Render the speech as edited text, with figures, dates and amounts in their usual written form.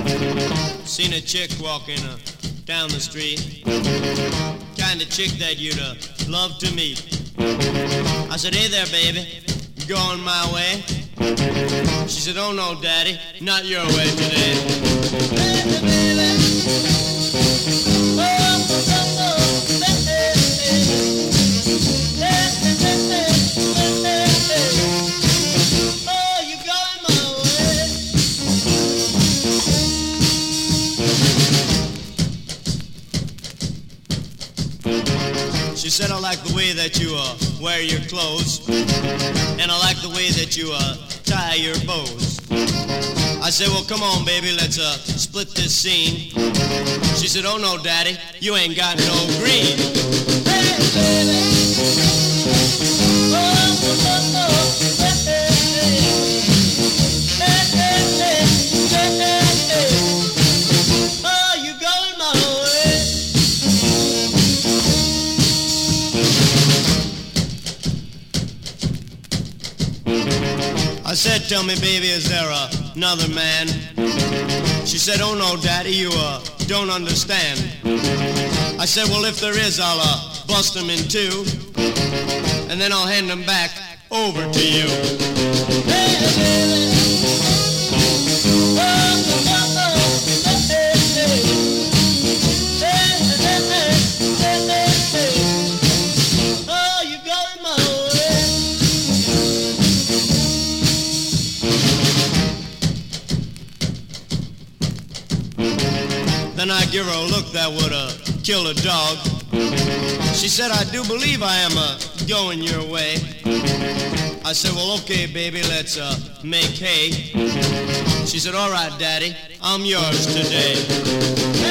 Seen a chick walking down the street, kind of chick that you'd love to meet. I said, hey there, baby, going my way? She said, oh no, daddy, not your way today. Baby, baby. Oh, you going my way? She said, I like the way that you wear your clothes, and I like the way that you tie your bows. I said, well, come on, baby, let's split this scene. She said, oh no, daddy, you ain't got no green. Hey, baby. Oh, oh, oh, oh. Hey, hey, hey. Hey, hey, hey. Hey, hey, hey. Oh, you going my way? I said, tell me, baby, is there another man? She said, oh no, daddy, you don't understand. I said, well, if there is, I'll bust him in two, and then I'll hand him back over to you. Hey, baby. Oh, oh, oh, oh. Hey, hey, hey. Hey, hey, hey, hey, hey. Oh, you going my way? Then I give her a look that would kill a dog. She said, I do believe I am going your way. I said, well, okay, baby, let's make hay. She said, all right, daddy, I'm yours today.